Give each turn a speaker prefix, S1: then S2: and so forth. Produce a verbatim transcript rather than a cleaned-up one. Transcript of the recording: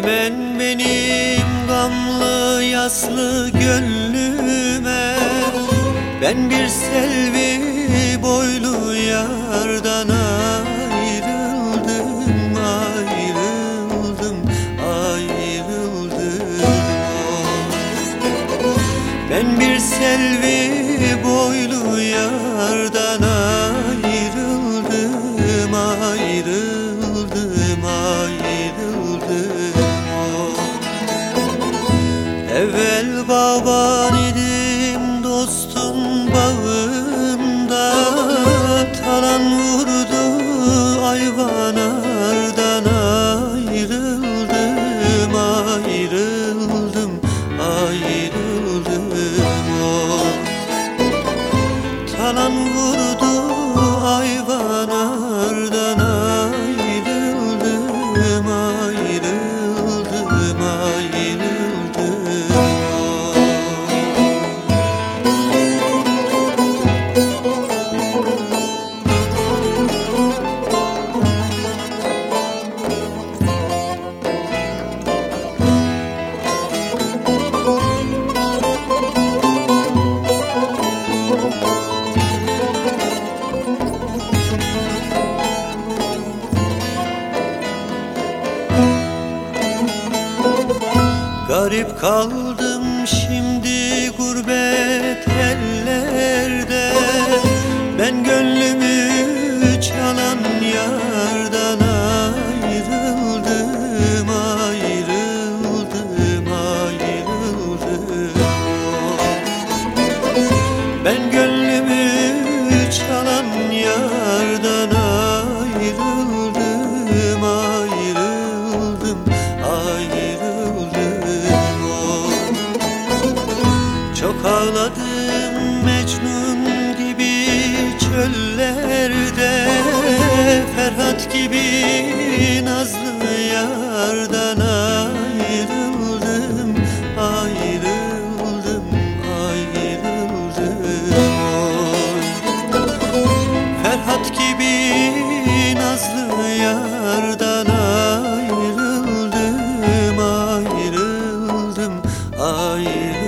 S1: Hemen benim gamlı yaslı gönlüme, ben bir selvi boylu yardan ayrıldım, ayrıldım, ayrıldım. Ben bir selvi boylu yardan ayrıldım, ayrıldım, ayrıldım. Evvel baban idim dostun bağında, talan vurdu ayvanardan ayrıldım, ayrıldım, ayrıldım. Talan vurdu ayvanardan ayrıldım, ayrıldım, ayrıldım. Garip kaldım şimdi gurbet ellerde, ben gönlümü çalan yardan ayrıldım, ayrıldım, ayrıldım. Ben gönlümü çalan yardan ayrıldım, ayrıldım, ayrıldım. Çok ağladım Mecnun gibi çöllerde, Ferhat gibi nazlı yardan ayrıldım, ayrıldım, ayrıldım. Ferhat gibi nazlı yardan ayrıldım, ayrıldım, ayrıldım.